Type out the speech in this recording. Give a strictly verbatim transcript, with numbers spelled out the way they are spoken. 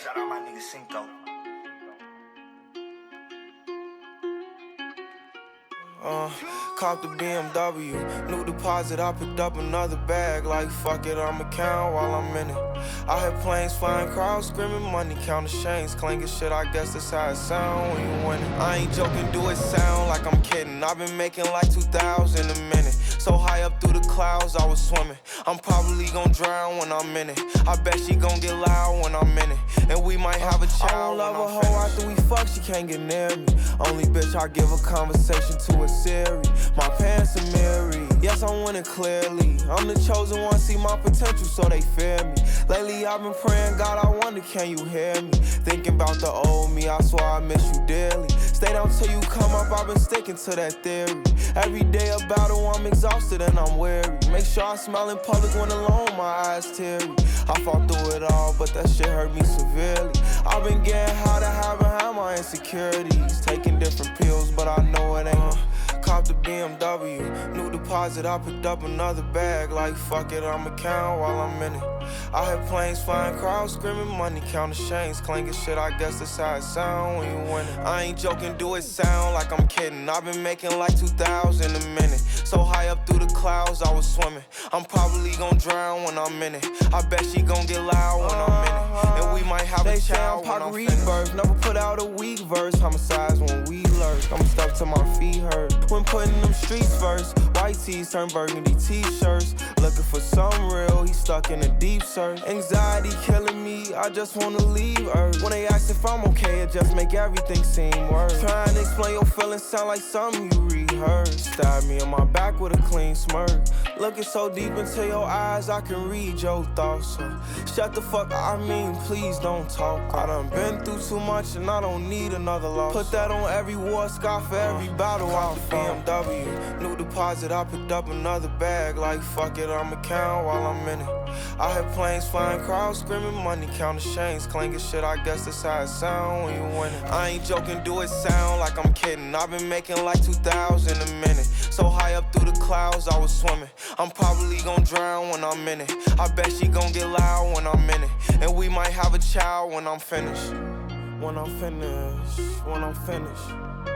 Shout out my nigga Cinco. Uh, caught the B M W, new deposit, I picked up another bag. Like fuck it, I'ma count while I'm in it. I hear planes flying, crowds screaming, money counting chains, clanking shit. I guess that's how it sound when you win it. I ain't joking, do it sound like I'm kidding. I've been making like two thousand a minute. So high up through the clouds, I was swimming. I'm probably gon' drown when I'm in it. I bet she gon' get loud when I'm in it. And we might have a child. I don't love a hoe after we fuck, she can't get near me. Only bitch I give a conversation to a Siri. My pants are mirrored. Yes, I'm winning clearly. I'm the chosen one, see my potential, so they fear me. Lately I've been praying, God, I wonder, can you hear me? Thinking about the old me, I swear I miss you dearly. Stay down till you come up, I've been sticking to that theory. Every day a battle, I'm exhausted and I'm weary. Make sure I smile in public when alone, my eyes teary. I fought through it all, but that shit hurt me severely. I've been getting high to hide behind my insecurities. Taking different pills, but I know it ain't uh, Cop the B M W, new deposit, I picked up another bag. Like fuck it, I'ma count while I'm in it. I hear planes flying, crowds screaming, money counting chains, clanking shit. I guess that's how it sound when you win it. I ain't joking, do it sound like I'm kidding. I've been making like two thousand a minute. So high up through the clouds, I was swimming. I'm probably gon' drown when I'm in it. I bet she gon' get loud when I'm in it. And we might have they a child when I'm rebirth. Never put out a weak verse. Homicides when we lurk. I'm stuck till my feet hurt. When putting them streets first. White tees turn burgundy t-shirts. Looking for some real, he stuck in a deep search. Anxiety killing me, I just wanna leave Earth. When they ask if I'm okay, it just make everything seem worse. Trying to explain your feelings sound like something you rehearsed. Stab me on my back with a clean smirk. Looking so deep into your eyes, I can read your thoughts. So shut the fuck up, I mean, please don't talk. I done been through too much and I don't need another loss. Put that on every war scar for every battle I fought. B M W, new deposit, I picked up another bag. Like fuck it, I'ma count while I'm in it. I hear planes flying, crowds screaming, money counting chains, clanking shit. I guess that's how it sound when you win it. I ain't joking, do it sound like I'm kidding. I've been making like two thousand a minute. So high up through the clouds, I was swimming. I'm probably gon' drown when I'm in it. I bet she gon' get loud when I'm in it. And we might have a child when I'm finished. When I'm finished, when I'm finished.